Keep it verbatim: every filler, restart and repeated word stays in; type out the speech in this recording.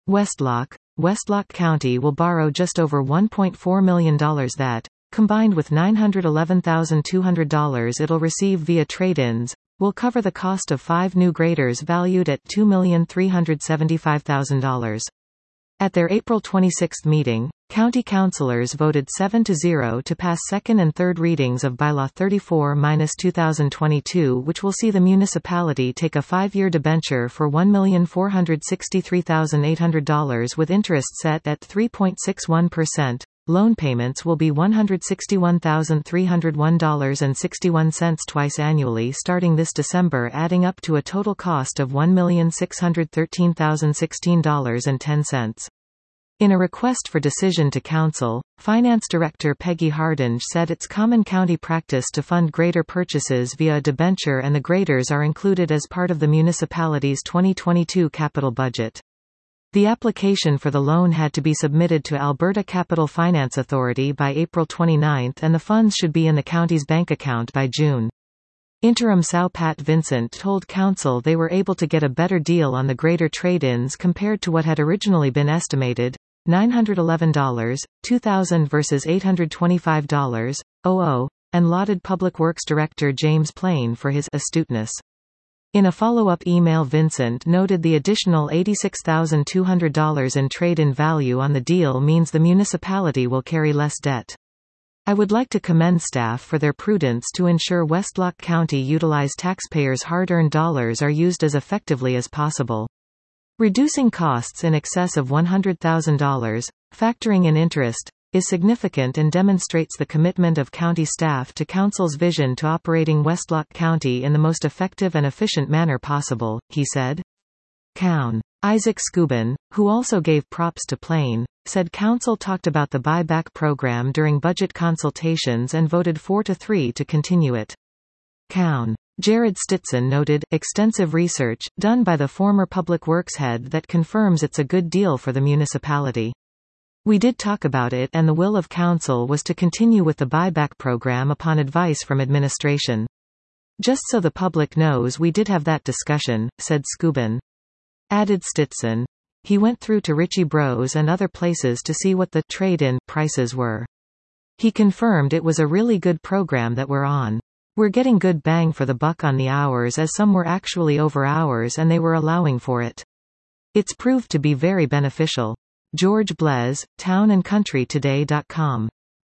Westlock. Westlock County will borrow just over one point four million dollars that, combined with nine hundred eleven thousand two hundred dollars it'll receive via trade-ins, will cover the cost of five new graders valued at two million three hundred seventy-five thousand dollars. At their April twenty-sixth meeting, county councilors voted seven to zero to pass second and third readings of Bylaw thirty-four dash two thousand twenty-two, which will see the municipality take a five-year debenture for one million four hundred sixty-three thousand eight hundred dollars with interest set at three point six one percent. Loan payments will be one hundred sixty-one thousand three hundred one dollars and sixty-one cents twice annually starting this December, adding up to a total cost of one million six hundred thirteen thousand sixteen dollars and ten cents. In a request for decision to Council, Finance Director Peggy Hardinge said it's common county practice to fund grader purchases via a debenture, and the graders are included as part of the municipality's twenty twenty-two capital budget. The application for the loan had to be submitted to Alberta Capital Finance Authority by April twenty-ninth, and the funds should be in the county's bank account by June. Interim Sow Pat Vincent told Council they were able to get a better deal on the grader trade-ins compared to what had originally been estimated, nine hundred eleven dollars, two thousand versus eight hundred twenty-five dollars, and lauded Public Works Director James Plain for his astuteness. In a follow-up email, Vincent noted the additional eighty-six thousand two hundred dollars in trade-in value on the deal means the municipality will carry less debt. I would like to commend staff for their prudence to ensure Westlock County utilize taxpayers' hard-earned dollars are used as effectively as possible. Reducing costs in excess of one hundred thousand dollars, factoring in interest, is significant and demonstrates the commitment of county staff to Council's vision to operating Westlock County in the most effective and efficient manner possible, he said. Coun. Isaac Scubin, who also gave props to Plain, said Council talked about the buyback program during budget consultations and voted four to three to continue it. Coun. Jared Stitson noted, extensive research, done by the former Public Works head that confirms it's a good deal for the municipality. We did talk about it, and the will of Council was to continue with the buyback program upon advice from administration. Just so the public knows, we did have that discussion, said Scubin. Added Stitson. He went through to Ritchie Bros and other places to see what the trade-in prices were. He confirmed it was a really good program that we're on. We're getting good bang for the buck on the hours, as some were actually over hours and they were allowing for it. It's proved to be very beneficial. George Blez, town and country today dot com